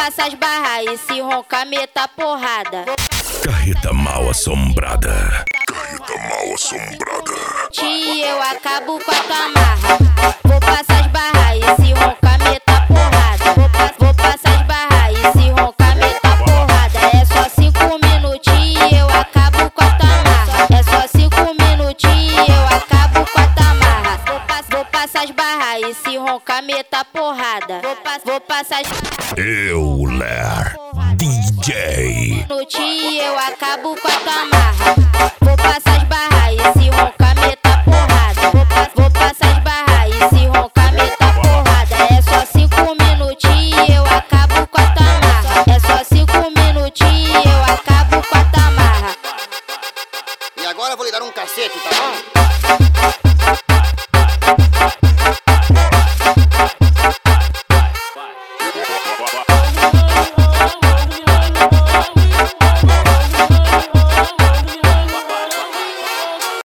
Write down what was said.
passar as barras e se roncar meta porrada. Carreta mal assombrada. Carreta mal assombrada. Tia, eu acabo com a tua marra. Vou passar as barras e se roncar meta porrada. Vou passar as barras e se roncar meta porrada. É só 5 minutinhos e eu acabo com a tua marra. É só 5 minutinhos e eu acabo com a tua marra. Vou passar as barras e se roncar meta porrada. Vou passar as Eu, Ler, DJ. minutinhos eu acabo com a tua marra. Vou passar as barras e se roncar meta porrada. Vou passar as barras e se roncar meta porrada. É só 5 minutinhos eu acabo com a tua marra. É só 5 minutinhos eu acabo com a tua marra. E agora eu vou lhe dar um cacete, tá bom? Vai.